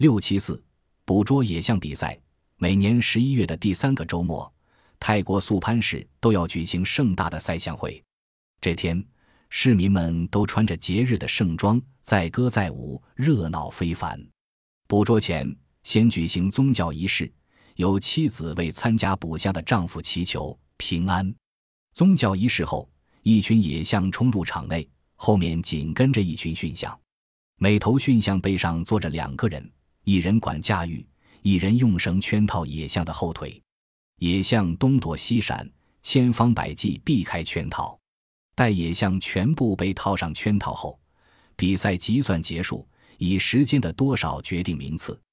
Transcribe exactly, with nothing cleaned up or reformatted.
六七四捕捉野象比赛。每年十一月的第三个周末，泰国素攀市都要举行盛大的赛象会。这天，市民们都穿着节日的盛装，载歌载舞，热闹非凡。捕捉前，先举行宗教仪式，由妻子为参加捕象的丈夫祈求平安。宗教仪式后，一群野象冲入场内，后面紧跟着一群驯象。每头驯象背上坐着两个人，一人管驾驭，一人用绳圈套野象的后腿。野象东躲西闪，千方百计避开圈套。待野象全部被套上圈套后，比赛计算结束，以时间的多少决定名次。